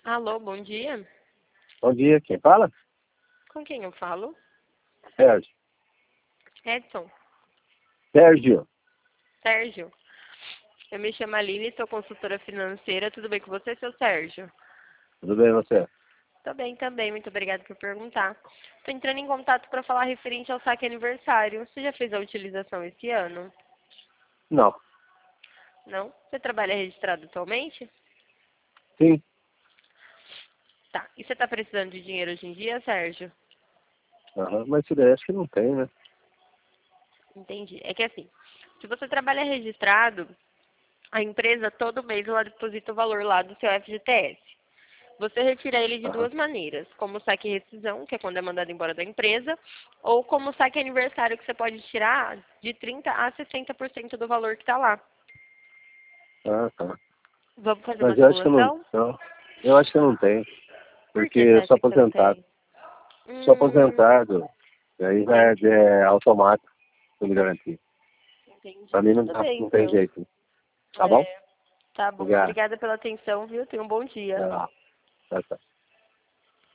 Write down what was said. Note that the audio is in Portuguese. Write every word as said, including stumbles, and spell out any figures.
Alô, bom dia. Bom dia, quem fala? Com quem eu falo? Sérgio. Edson. Sérgio. Sérgio. Eu me chamo Aline, sou consultora financeira. Tudo bem com você, seu Sérgio? Tudo bem, você? Tô bem também, muito obrigada por perguntar. Tô entrando em contato para falar referente ao saque aniversário. Você já fez a utilização esse ano? Não. Não? Você trabalha registrado atualmente? Sim. Tá. E você tá precisando de dinheiro hoje em dia, Sérgio? Aham, mas isso daí acho que não tem, né? Entendi. É que assim, se você trabalha registrado, a empresa todo mês ela deposita o valor lá do seu F G T S. Você retira ele de Aham. duas maneiras, como saque rescisão, que é quando é mandado embora da empresa, ou como saque aniversário, que você pode tirar de trinta a sessenta por cento do valor que está lá. Ah, tá. Vamos fazer uma Mas eu acho que não, simulação? não. Eu acho que não tem. Por Porque que você eu sou acha que você não aposentado. tem? Sou Hum, aposentado. E aí já é, entendi. é automático, me garantir. Pra Entendi. mim não, Tudo dá, bem, não tem então. jeito. Tá bom? É, tá bom. Obrigado. Obrigada pela atenção, viu? Tenha um bom dia. Tá. Tá, tá.